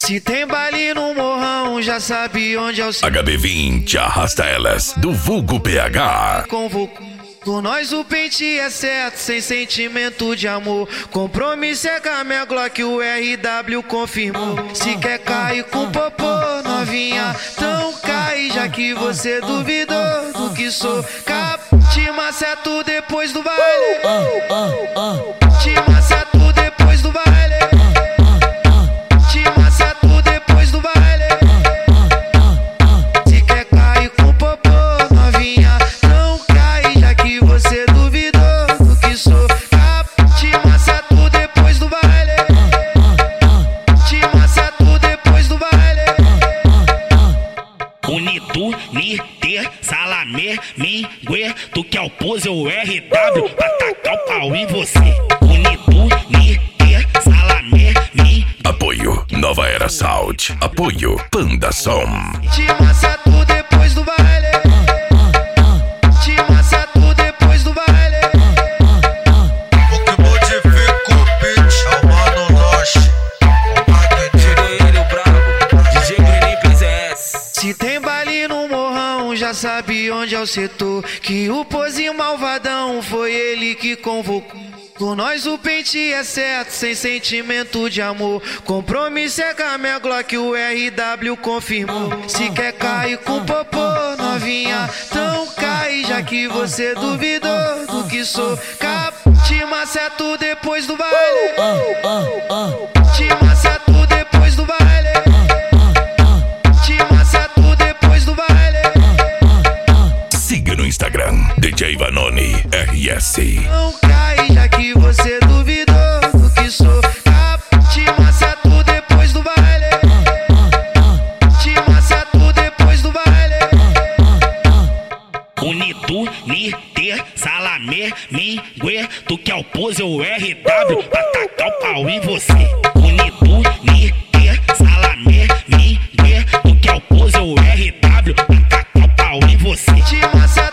Se tem baile no morrão, já sabe onde é o HB20 arrasta elas do vulgo PH. Com nós o pente é certo, sem sentimento de amor. Compromisso é com a minha Glock, o RW confirmou. Se quer cair com popô, novinha, então cai, já que você duvidou do que sou. Te maceto depois do baile. Te maceto depois do baile. Te maceto depois do baile. Se quer cair com popô, novinha, não cai, já que você duvidou do que sou. Te maceto depois do baile. Te maceto depois do baile. Unitu, Niter, Salamé, Mingue, tu que é o pose ou RW pra tacar o pau em você. Unitu, Niter, Salamé, Mingue. Apoio Nova Era Sound. Apoio Panda Som. Te maceto depois do baile. Te maceto depois do baile. O que modifica o beat é o Mano Loche. Chegou ele, o brabo, DJ Greninho PZS. Se tem baile no morrão, já sabe onde é o setor. Que o pozinho malvadão foi ele que convocou. Com nós o pente é certo, sem sentimento de amor. Compromisso é com a minha Glock, o RW confirmou. Se quer cair com popô, novinha, então cai, já que você duvidou do que sou. Te maceto depois do baile. Te maceto depois do baile. Te maceto depois do baile. Siga no Instagram DJ Vanoni RS. Não cai, já que você duvidou do que sou. Te maceto depois do baile. Te maceto depois do baile. Unitu, Niter, Salamé, Mingue, tu que é o pose ou RW pra tacar o pau em você. Unitu, Niter, Salamé, Mingue, tu que é o pose ou RW pra tacar o pau em você. Te maceto